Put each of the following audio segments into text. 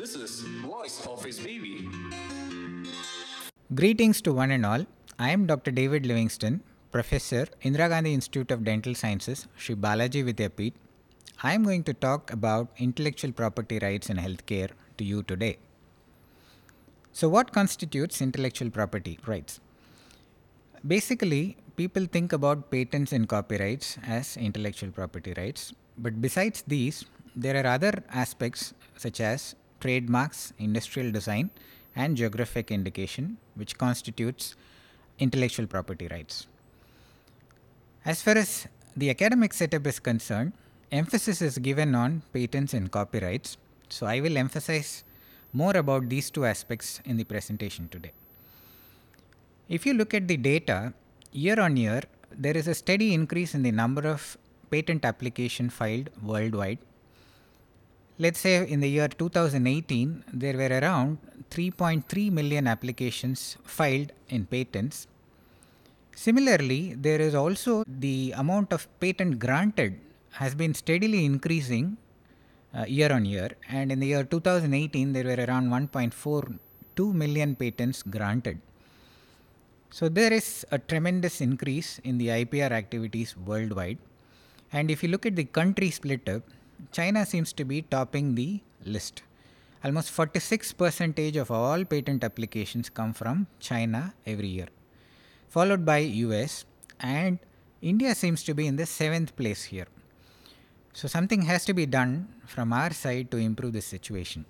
This is Voice of His Baby. Greetings to one and all. I am Dr. David Livingston, Professor, Indira Gandhi Institute of Dental Sciences, Shri Balaji Vidyapeeth. I am going to talk about intellectual property rights in healthcare to you today. So, what constitutes intellectual property rights? Basically, people think about patents and copyrights as intellectual property rights, but besides these, there are other aspects such as trademarks, industrial design, and geographic indication, which constitutes intellectual property rights. As far as the academic setup is concerned, emphasis is given on patents and copyrights, so I will emphasize more about these two aspects in the presentation today. If you look at the data, year on year, there is a steady increase in the number of patent applications filed worldwide. Let's say in the year 2018, there were around 3.3 million applications filed in patents. Similarly, there is also the amount of patent granted has been steadily increasing year on year, and in the year 2018, there were around 1.42 million patents granted. So there is a tremendous increase in the IPR activities worldwide. And if you look at the country split up, China seems to be topping the list. Almost 46% of all patent applications come from China every year, followed by US, and India seems to be in the 7th place here. So something has to be done from our side to improve this situation.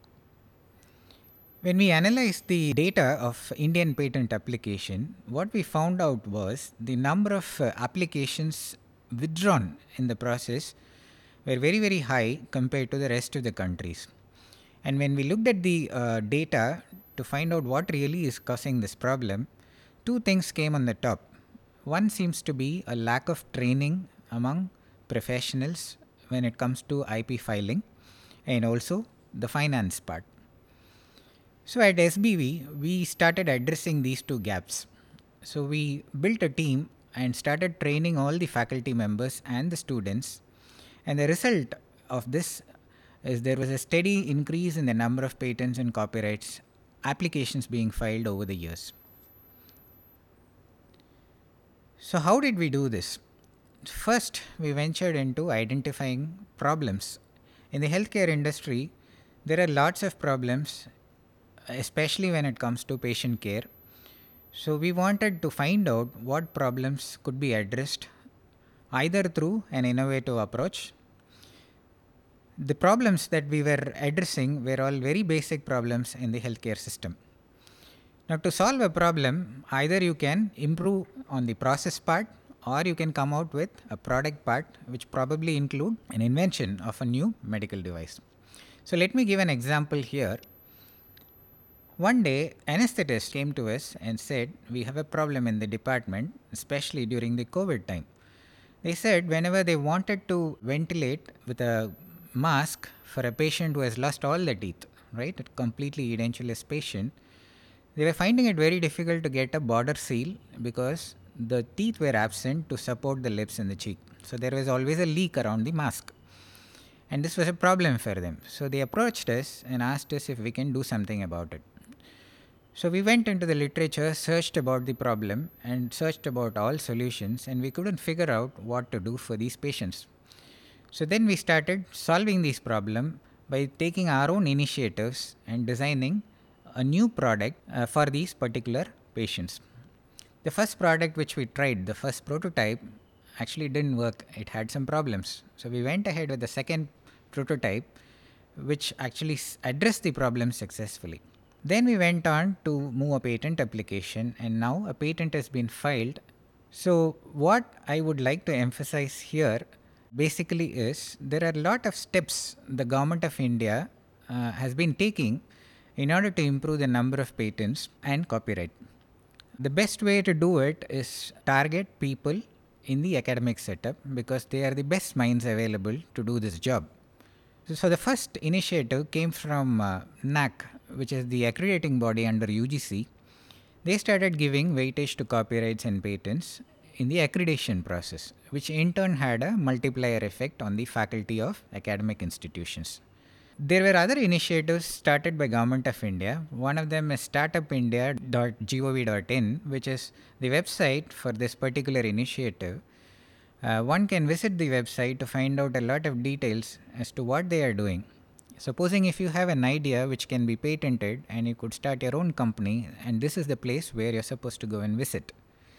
When we analyzed the data of Indian patent application, what we found out was the number of applications withdrawn in the process were very, very high compared to the rest of the countries. And when we looked at the data to find out what really is causing this problem, two things came on the top. One seems to be a lack of training among professionals when it comes to IP filing, and also the finance part. So at SBV, we started addressing these two gaps. So we built a team and started training all the faculty members and the students. And the result of this is there was a steady increase in the number of patents and copyrights applications being filed over the years. So how did we do this? First, we ventured into identifying problems. In the healthcare industry, there are lots of problems, especially when it comes to patient care. So we wanted to find out what problems could be addressed either through an innovative approach. The problems that we were addressing were all very basic problems in the healthcare system. Now, to solve a problem, either you can improve on the process part or you can come out with a product part which probably include an invention of a new medical device. So let me give an example here. One day, anesthetist came to us and said, we have a problem in the department, especially during the COVID time. They said whenever they wanted to ventilate with a mask for a patient who has lost all the teeth, right, a completely edentulous patient, they were finding it very difficult to get a border seal because the teeth were absent to support the lips and the cheek. So there was always a leak around the mask. And this was a problem for them. So they approached us and asked us if we can do something about it. So we went into the literature, searched about the problem and searched about all solutions, and we couldn't figure out what to do for these patients. So then we started solving this problem by taking our own initiatives and designing a new product for these particular patients. The first product which we tried, the first prototype, actually didn't work. It had some problems. So we went ahead with the second prototype, which actually addressed the problem successfully. Then we went on to move a patent application, and now a patent has been filed. So what I would like to emphasize here basically is there are a lot of steps the government of India has been taking in order to improve the number of patents and copyright. The best way to do it is target people in the academic setup because they are the best minds available to do this job. So the first initiative came from NAC, which is the accrediting body under UGC. They started giving weightage to copyrights and patents in the accreditation process, which in turn had a multiplier effect on the faculty of academic institutions. There were other initiatives started by Government of India. One of them is startupindia.gov.in, which is the website for this particular initiative. One can visit the website to find out a lot of details as to what they are doing. Supposing if you have an idea which can be patented and you could start your own company, and this is the place where you're supposed to go and visit.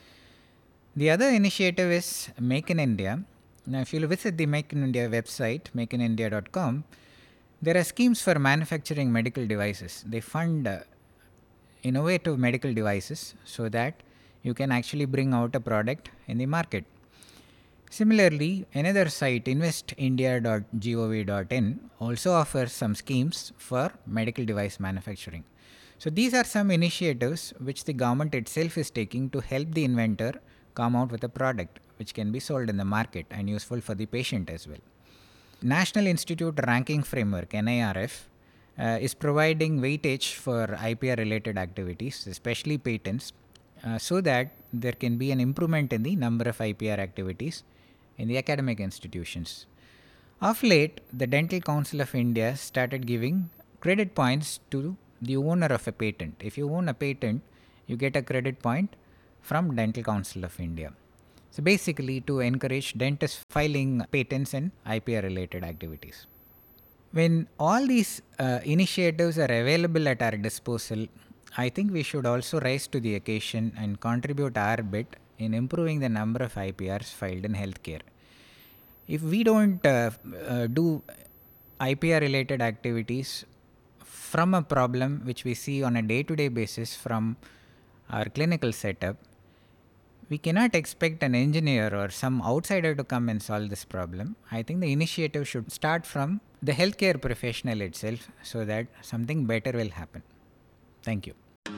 The other initiative is Make in India. Now, if you visit the Make in India website, makeinindia.com, there are schemes for manufacturing medical devices. They fund innovative medical devices so that you can actually bring out a product in the market. Similarly, another site, investindia.gov.in, also offers some schemes for medical device manufacturing. So, these are some initiatives which the government itself is taking to help the inventor come out with a product which can be sold in the market and useful for the patient as well. National Institute Ranking Framework (NIRF) is providing weightage for IPR related activities, especially patents, so that there can be an improvement in the number of IPR activities in the academic institutions. Of late, the Dental Council of India started giving credit points to the owner of a patent. If you own a patent, you get a credit point from Dental Council of India. So basically, to encourage dentists filing patents and IPR related activities. When all these initiatives are available at our disposal, I think we should also rise to the occasion and contribute our bit in improving the number of IPRs filed in healthcare. If we don't do IPR related activities from a problem which we see on a day to day basis from our clinical setup, we cannot expect an engineer or some outsider to come and solve this problem. I think the initiative should start from the healthcare professional itself so that something better will happen. Thank you.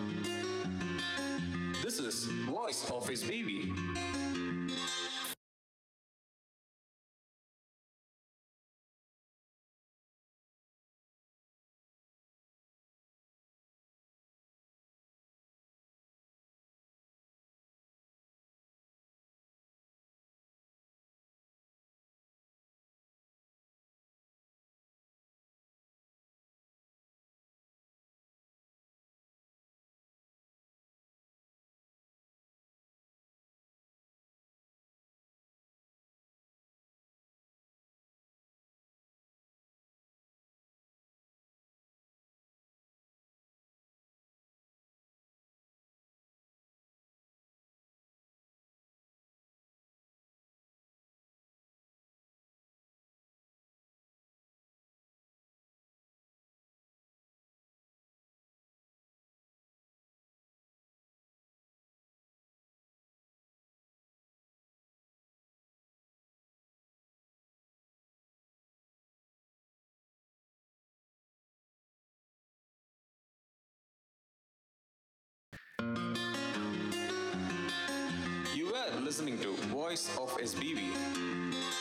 This is Voice of His Baby. You were listening to Voice of SBV.